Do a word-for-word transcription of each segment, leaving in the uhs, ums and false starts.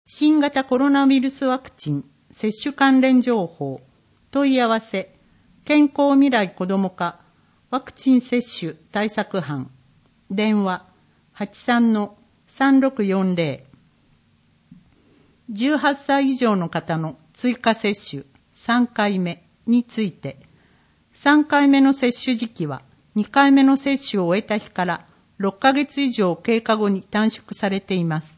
新型コロナウイルスワクチン接種関連情報問い合わせ健康未来子ども課ワクチン接種対策班電話 はちさんのさんろくよんぜろ じゅうはっさい以上の方の追加接種さんかいめについてさんかいめの接種時期はにかいめの接種を終えた日からろっかげつ以上経過後に短縮されています。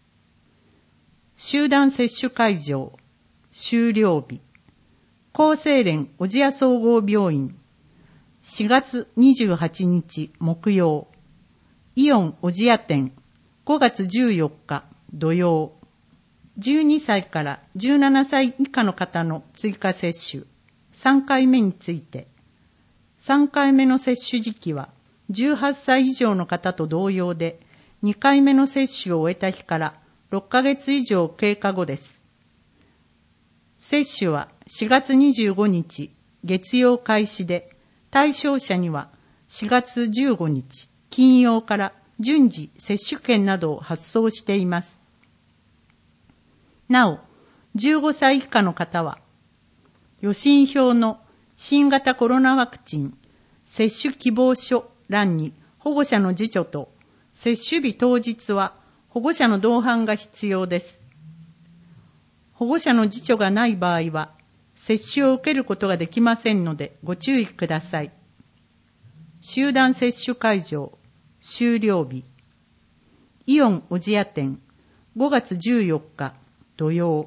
集団接種会場終了日厚生連小千谷総合病院しがつにじゅうはちにち木曜イオン小千谷店ごがつじゅうよっか土曜じゅうにさいからじゅうななさい以下の方の追加接種さんかいめについてさんかいめの接種時期はじゅうはっさい以上の方と同様でにかいめの接種を終えた日からろっかげつ以上経過後です。接種はしがつにじゅうごにち月曜開始で対象者にはしがつじゅうごにち金曜から順次接種券などを発送しています。なお、じゅうごさい以下の方は予診票の新型コロナワクチン接種希望書欄に保護者の次女と接種日当日は保護者の同伴が必要です。保護者の次女がない場合は接種を受けることができませんのでご注意ください。集団接種会場終了日イオン小千谷店ごがつじゅうよっか土曜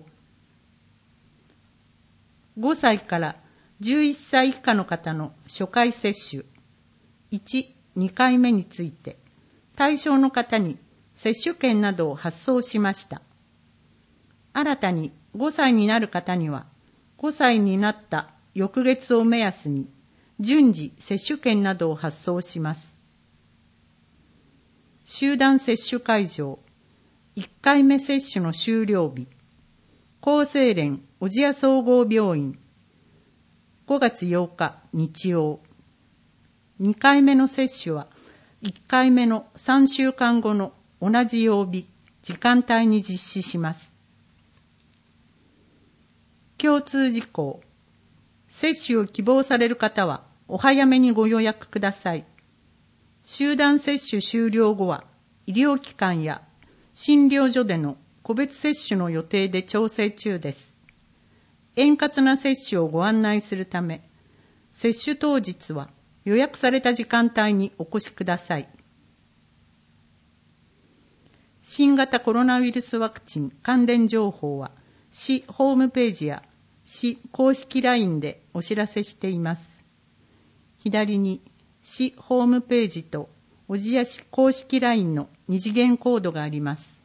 ごさいからじゅういっさい以下の方の初回接種いち、にかいめについて対象の方に接種券などを発送しました。新たにごさいになる方にはごさいになった翌月を目安に順次接種券などを発送します。集団接種会場いっかいめ接種の終了日厚生連小千谷総合病院ごがつようか日曜にかいめの接種はいっかいめのさんしゅうかんごの同じ曜日時間帯に実施します。共通事項接種を希望される方はお早めにご予約ください。集団接種終了後は医療機関や診療所での個別接種の予定で調整中です。円滑な接種をご案内するため接種当日は予約された時間帯にお越しください。新型コロナウイルスワクチン関連情報は市ホームページや市公式 ライン でお知らせしています。左に市ホームページと小千谷市公式 ライン の二次元コードがあります。